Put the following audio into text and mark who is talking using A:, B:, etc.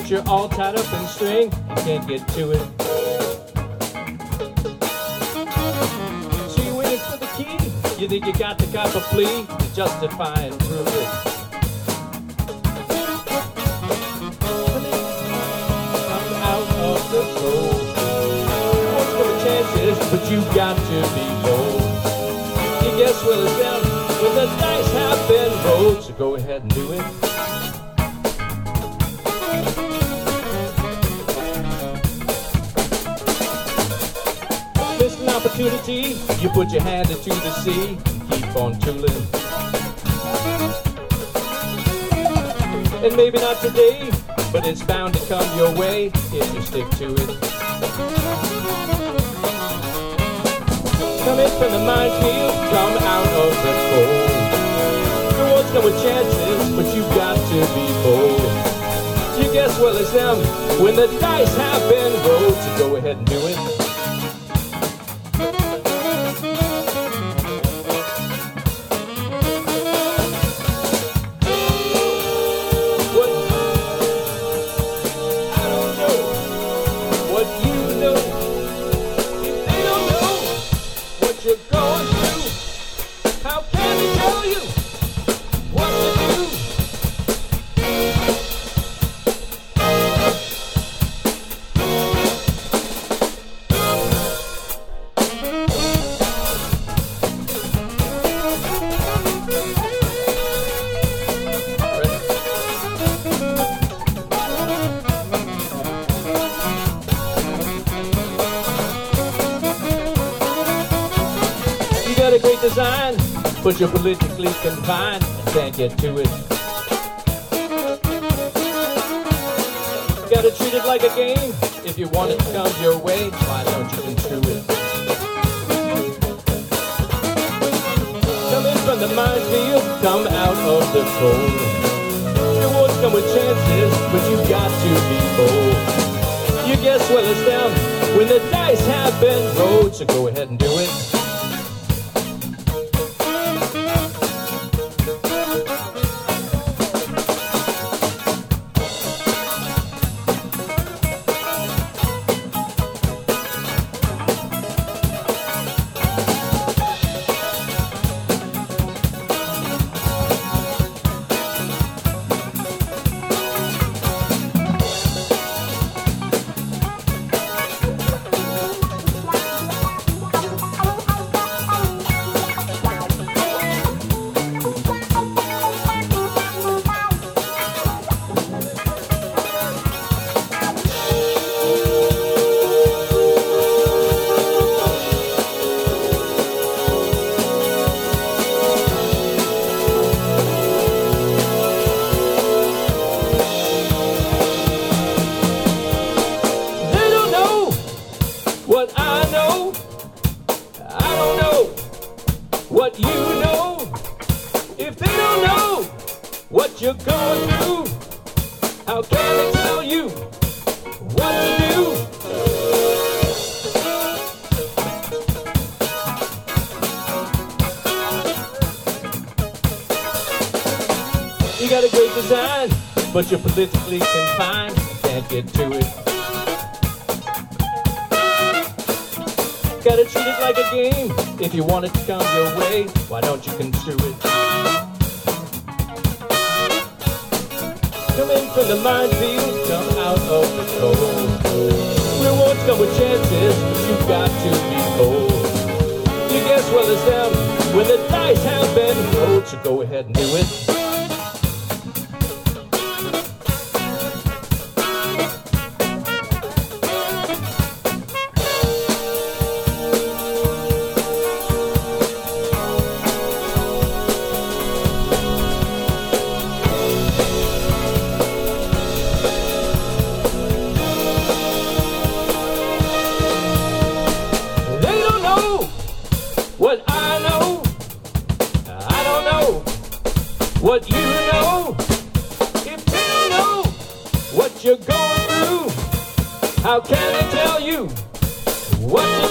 A: but you're all tied up in string and can't get to it. So you're waiting for the key. You think you got to cop a plea to justify and prove it. Come out of the cold. What's for the chances, but you've got to be bold. You guess well as them when the dice have been rolled, so go ahead and do it. Miss an opportunity, you put your hand into the sea and keep on tooling. And maybe not today, but it's bound to come your way if you stick to it. Come in from the minefield, come out of the cold. There won't come with chances, but you've got to be bold. You guess well as them when the dice have been rolled, so go ahead and do it. Design, but you're politically confined and can't get to it. You gotta treat it like a game. If you want it to come your way, why don't you construe it? Come in from the minefield, come out of the cold. Your awards come with chances, but you got to be bold. You guess well as them when the dice have been rolled, so go ahead and do it. What you know, if they don't know what you're going through, how can they tell you what to do? You got a great design, but you're politically confined and can't get to it. Gotta treat it like a game. If you want it to come your way, why don't you construe it? Come in from the minefield, come out of the cold. Rewards come with chances, but you've got to be bold. You guess well as them when the dice have been rolled, so go ahead and do it. What I know, I don't know what you know. If they don't know what you're going through, how can they tell you what to